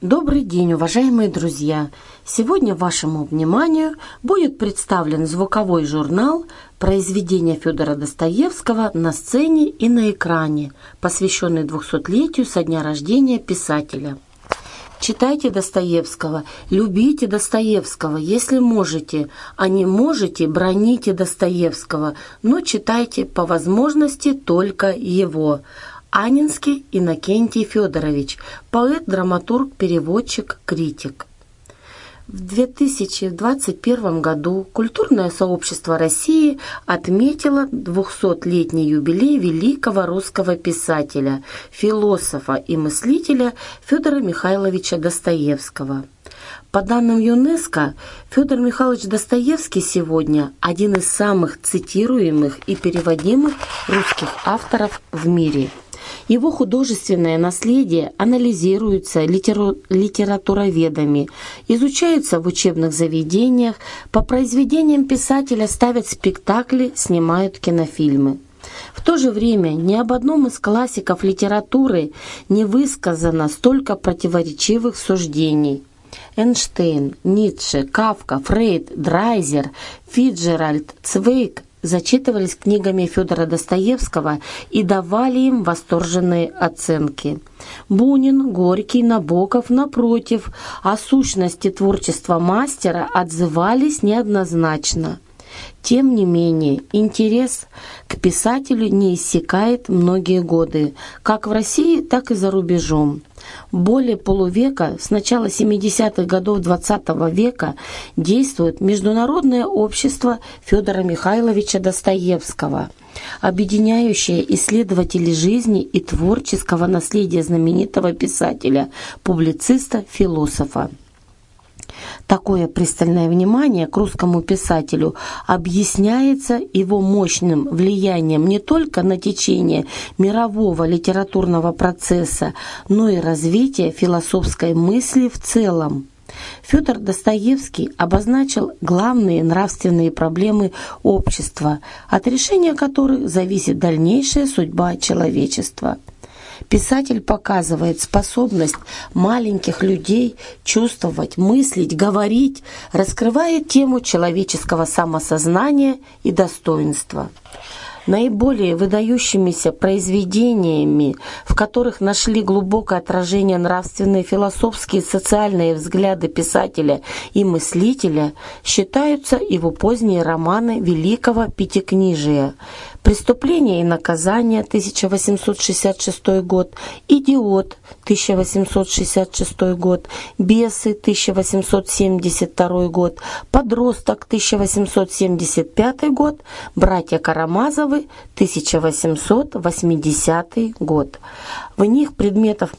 Добрый день, уважаемые друзья! Сегодня вашему вниманию будет представлен звуковой журнал произведения Федора Достоевского на сцене и на экране, посвященный 200-летию со дня рождения писателя. Читайте Достоевского, любите Достоевского, если можете, а не можете, броните Достоевского, но читайте по возможности только его. Анинский Иннокентий Федорович, поэт, драматург, переводчик, критик. В 2021 году Культурное сообщество России отметило 200-летний юбилей великого русского писателя, философа и мыслителя Федора Михайловича Достоевского. По данным ЮНЕСКО, Федор Михайлович Достоевский сегодня один из самых цитируемых и переводимых русских авторов в мире. Его художественное наследие анализируется литературоведами, изучается в учебных заведениях, по произведениям писателя ставят спектакли, снимают кинофильмы. В то же время ни об одном из классиков литературы не высказано столько противоречивых суждений. Эйнштейн, Ницше, Кафка, Фрейд, Драйзер, Фицджеральд, Цвейг зачитывались книгами Федора Достоевского и давали им восторженные оценки. Бунин, Горький, Набоков, напротив, о сущности творчества мастера отзывались неоднозначно. Тем не менее, интерес к писателю не иссякает многие годы, как в России, так и за рубежом. Более полувека, с начала 70-х годов XX века, действует Международное общество Федора Михайловича Достоевского, объединяющее исследователей жизни и творческого наследия знаменитого писателя, публициста, философа. Такое пристальное внимание к русскому писателю объясняется его мощным влиянием не только на течение мирового литературного процесса, но и развитие философской мысли в целом. Федор Достоевский обозначил главные нравственные проблемы общества, от решения которых зависит дальнейшая судьба человечества. Писатель показывает способность маленьких людей чувствовать, мыслить, говорить, раскрывает тему человеческого самосознания и достоинства. Наиболее выдающимися произведениями, в которых нашли глубокое отражение нравственные, философские и социальные взгляды писателя и мыслителя, считаются его поздние романы Великого Пятикнижия «Преступление и наказание» 1866 год, «Идиот» 1866 год, «Бесы» 1872 год, «Подросток» 1875 год, «Братья Карамазовы» 1880 год. В них предметом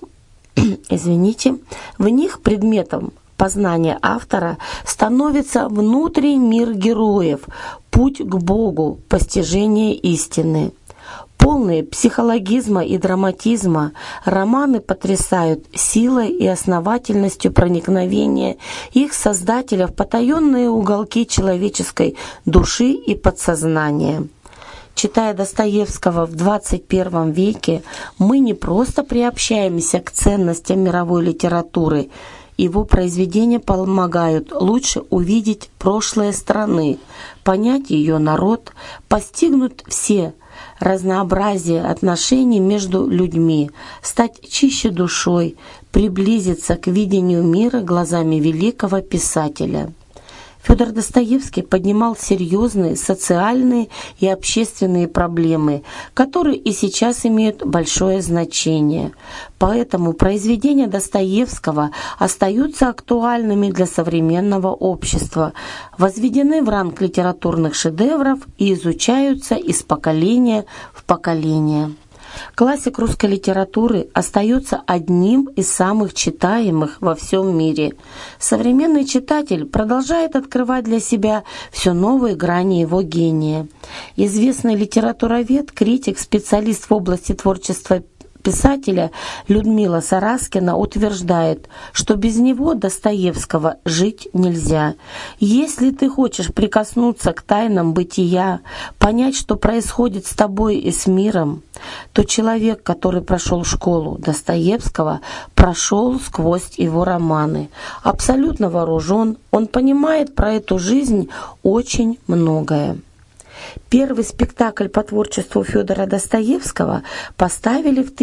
познания автора становится внутренний мир героев, путь к Богу, постижение истины. Полные психологизма и драматизма, романы потрясают силой и основательностью проникновения их создателя в потаенные уголки человеческой души и подсознания. Читая Достоевского в 21 веке, мы не просто приобщаемся к ценностям мировой литературы. Его произведения помогают лучше увидеть прошлое страны, понять ее народ, постигнуть все разнообразие отношений между людьми, стать чище душой, приблизиться к видению мира глазами великого писателя. Федор Достоевский поднимал серьезные социальные и общественные проблемы, которые и сейчас имеют большое значение. Поэтому произведения Достоевского остаются актуальными для современного общества, возведены в ранг литературных шедевров и изучаются из поколения в поколение. Классик русской литературы остается одним из самых читаемых во всем мире. Современный читатель продолжает открывать для себя все новые грани его гения. Известный литературовед, критик, специалист в области творчества писателя Людмила Сараскина утверждает, что без него, Достоевского, жить нельзя. Если ты хочешь прикоснуться к тайнам бытия, понять, что происходит с тобой и с миром, то человек, который прошел школу Достоевского, прошел сквозь его романы. Абсолютно вооружен, он понимает про эту жизнь очень многое. Первый спектакль по творчеству Федора Достоевского поставили в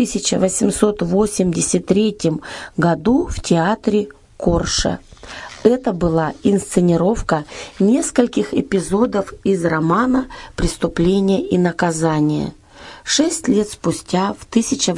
1883 году в театре Корша. Это была инсценировка нескольких эпизодов из романа «Преступление и наказание». 6 лет спустя, в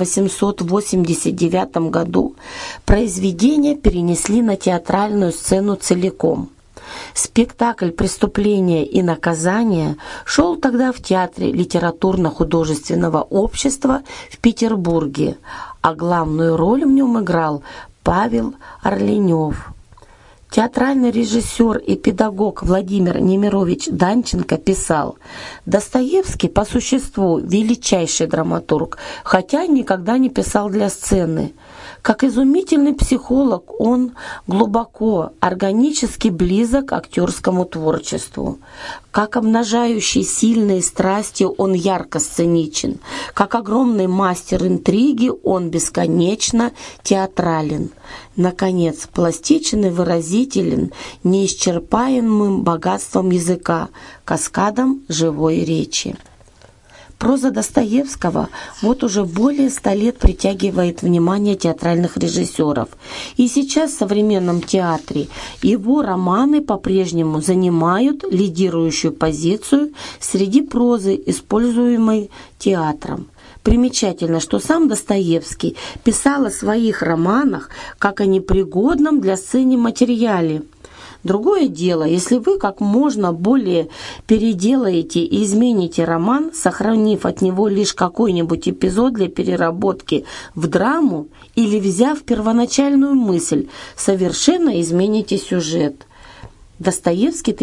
1889 году, произведение перенесли на театральную сцену целиком. Спектакль «Преступление и наказание» шел тогда в Театре литературно-художественного общества в Петербурге, а главную роль в нем играл Павел Орленев. Театральный режиссер и педагог Владимир Немирович Данченко писал: «Достоевский по существу величайший драматург, хотя никогда не писал для сцены. Как изумительный психолог он глубоко, органически близок к актерскому творчеству. Как обнажающий сильные страсти он ярко сценичен. Как огромный мастер интриги он бесконечно театрален. Наконец, пластичен и выразителен неисчерпаемым богатством языка, каскадом живой речи». Проза Достоевского вот уже более 100 лет притягивает внимание театральных режиссеров. И сейчас в современном театре его романы по-прежнему занимают лидирующую позицию среди прозы, используемой театром. Примечательно, что сам Достоевский писал о своих романах как о непригодном для сцены материале. Другое дело, если вы как можно более переделаете и измените роман, сохранив от него лишь какой-нибудь эпизод для переработки в драму, или, взяв первоначальную мысль, совершенно измените сюжет. Достоевский,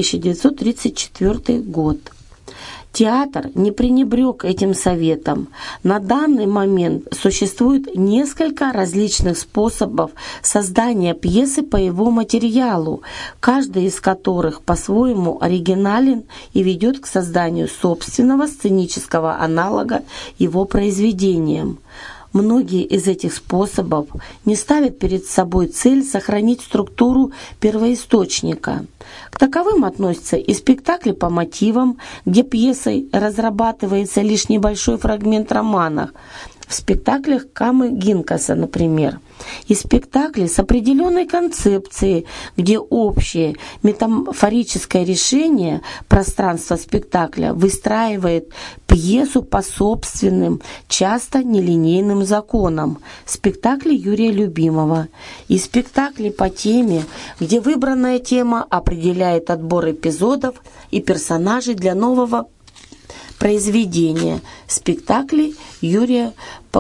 1934 год. Театр не пренебрег этим советом. На данный момент существует несколько различных способов создания пьесы по его материалу, каждый из которых по-своему оригинален и ведет к созданию собственного сценического аналога его произведениям. Многие из этих способов не ставят перед собой цель сохранить структуру первоисточника. К таковым относятся и спектакли по мотивам, где пьесой разрабатывается лишь небольшой фрагмент романа, в спектаклях Камы Гинкаса, например, и спектакли с определенной концепцией, где общее метафорическое решение пространства спектакля выстраивает пьесу по собственным, часто нелинейным законам, спектакли Юрия Любимого, и спектакли по теме, где выбранная тема определяет отбор эпизодов и персонажей для нового произведения, спектакли Юрия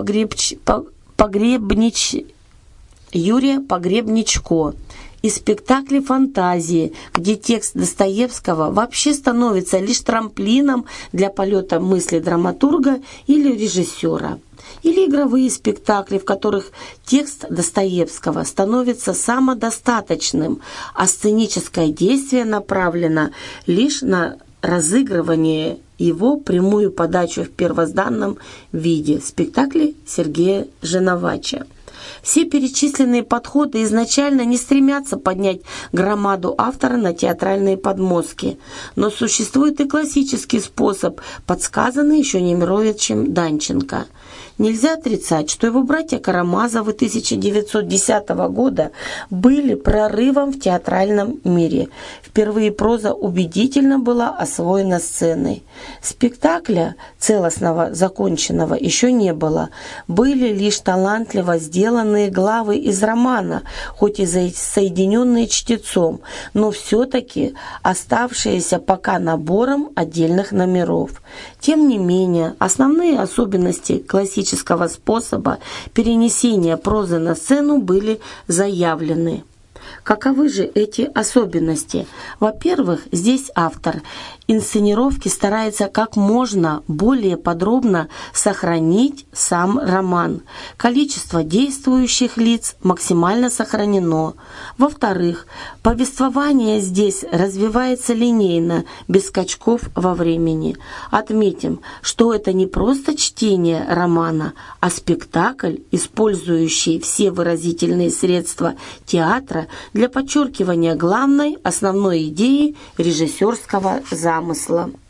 Погребничко и спектакли фантазии, где текст Достоевского вообще становится лишь трамплином для полета мысли драматурга или режиссера. Или игровые спектакли, в которых текст Достоевского становится самодостаточным, а сценическое действие направлено лишь на разыгрывание его прямую подачу в первозданном виде, спектакли Сергея Женовача. Все перечисленные подходы изначально не стремятся поднять громаду автора на театральные подмостки, но существует и классический способ, подсказанный еще Немировичем Данченко. Нельзя отрицать, что его братья Карамазовы 1910 года были прорывом в театральном мире. Впервые проза убедительно была освоена сценой. Спектакля целостного, законченного еще не было. Были лишь талантливо сделанные главы из романа, хоть и соединенные чтецом, но все-таки оставшиеся пока набором отдельных номеров. Тем не менее, основные особенности классического способа перенесения прозы на сцену были заявлены. Каковы же эти особенности? Во-первых, здесь автор инсценировки старается как можно более подробно сохранить сам роман. Количество действующих лиц максимально сохранено. Во-вторых, повествование здесь развивается линейно, без скачков во времени. Отметим, что это не просто чтение романа, а спектакль, использующий все выразительные средства театра для подчеркивания главной, основной идеи режиссерского замысла.